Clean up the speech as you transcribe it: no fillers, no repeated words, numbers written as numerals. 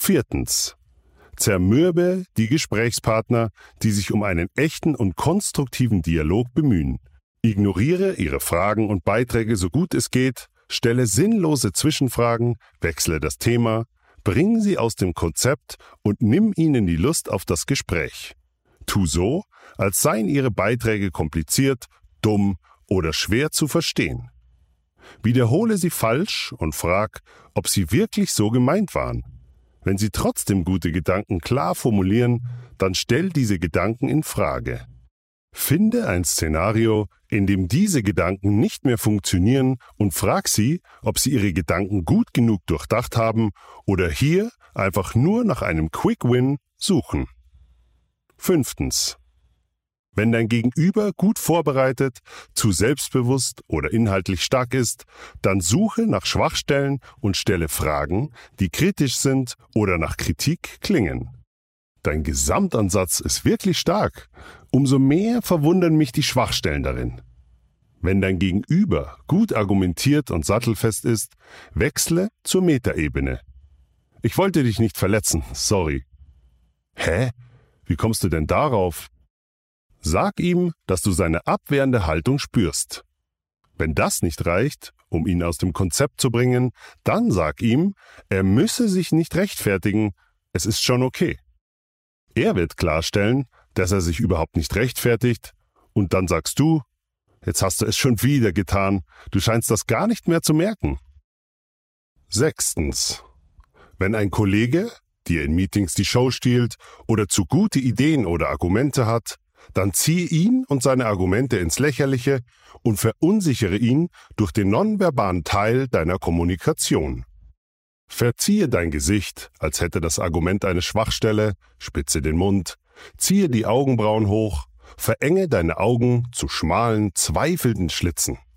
Viertens. Zermürbe die Gesprächspartner, die sich um einen echten und konstruktiven Dialog bemühen. Ignoriere ihre Fragen und Beiträge so gut es geht, stelle sinnlose Zwischenfragen, wechsle das Thema, bring sie aus dem Konzept und nimm ihnen die Lust auf das Gespräch. Tu so, als seien ihre Beiträge kompliziert, dumm oder schwer zu verstehen. Wiederhole sie falsch und frag, ob sie wirklich so gemeint waren. Wenn sie trotzdem gute Gedanken klar formulieren, dann stell diese Gedanken in Frage. Finde ein Szenario, in dem diese Gedanken nicht mehr funktionieren und frag sie, ob sie ihre Gedanken gut genug durchdacht haben oder hier einfach nur nach einem Quick Win suchen. Fünftens. Wenn dein Gegenüber gut vorbereitet, zu selbstbewusst oder inhaltlich stark ist, dann suche nach Schwachstellen und stelle Fragen, die kritisch sind oder nach Kritik klingen. Dein Gesamtansatz ist wirklich stark. Umso mehr verwundern mich die Schwachstellen darin. Wenn dein Gegenüber gut argumentiert und sattelfest ist, wechsle zur Metaebene. Ich wollte dich nicht verletzen, sorry. Hä? Wie kommst du denn darauf? Sag ihm, dass du seine abwehrende Haltung spürst. Wenn das nicht reicht, um ihn aus dem Konzept zu bringen, dann sag ihm, er müsse sich nicht rechtfertigen, es ist schon okay. Er wird klarstellen, dass er sich überhaupt nicht rechtfertigt, und dann sagst du, jetzt hast du es schon wieder getan, du scheinst das gar nicht mehr zu merken. Sechstens. Wenn ein Kollege dir in Meetings die Show stiehlt oder zu gute Ideen oder Argumente hat, dann ziehe ihn und seine Argumente ins Lächerliche und verunsichere ihn durch den nonverbalen Teil deiner Kommunikation. Verziehe dein Gesicht, als hätte das Argument eine Schwachstelle, spitze den Mund, ziehe die Augenbrauen hoch, verenge deine Augen zu schmalen, zweifelnden Schlitzen.